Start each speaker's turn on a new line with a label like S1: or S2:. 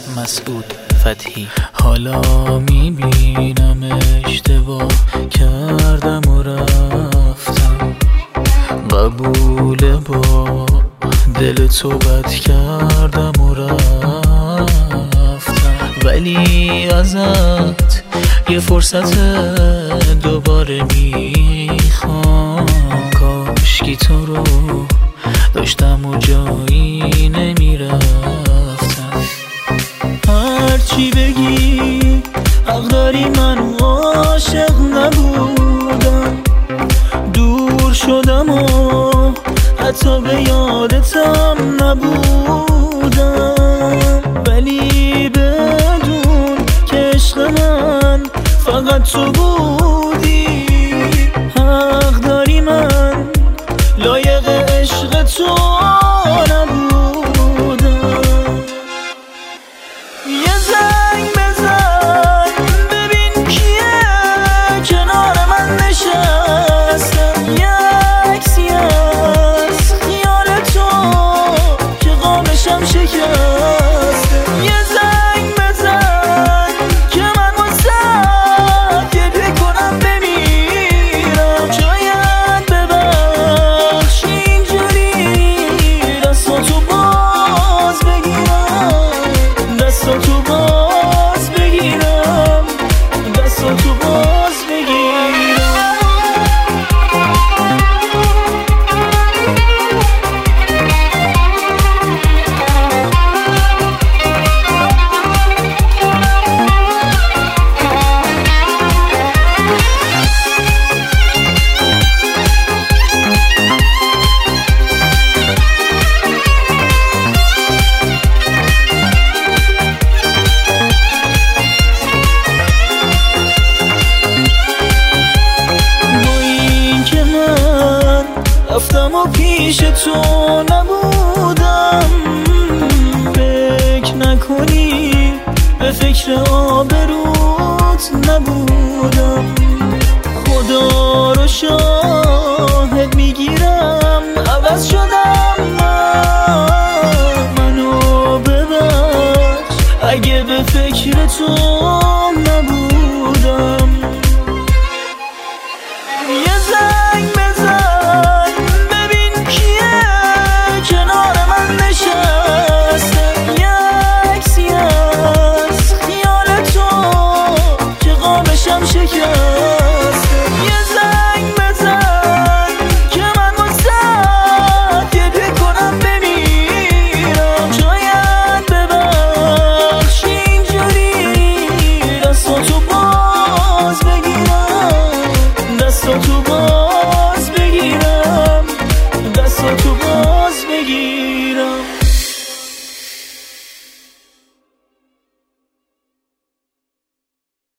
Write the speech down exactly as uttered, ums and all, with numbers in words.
S1: مسعود فتحی. حالا میبینم اشتباه کردم و رفتم، قبول با دل تو بد کردم و رفتم، ولی ازت یه فرصت دوباره میخوام. کاشکی تو رو داشتم و جایی نمیرفتم. هرچی بگی حق داری، من عاشق نبودم، دور شدم و حتی به یادتم نبودم، ولی بدون که عشق من فقط تو بودی. حق داری، من لایق عشق تو نبودم. یه زنگ بزن ببین کیه کنار من نشسته، یه عکسی از خیال تو که قامشم شکسته. یه زنگ بزن که من واسه گریه کنم بمیرم، شاید ببخش اینجوری دستاتو باز بگیرم، دستاتو باز بگیرم، دستاتو باز بگیرم. رفتم و پیش تو نبودم، فکر نکنی به فکر آبروت نبودم. خدا رو شاهد میگیرم عوض شدم من، منو ببخش اگه به فکر تو نبودم.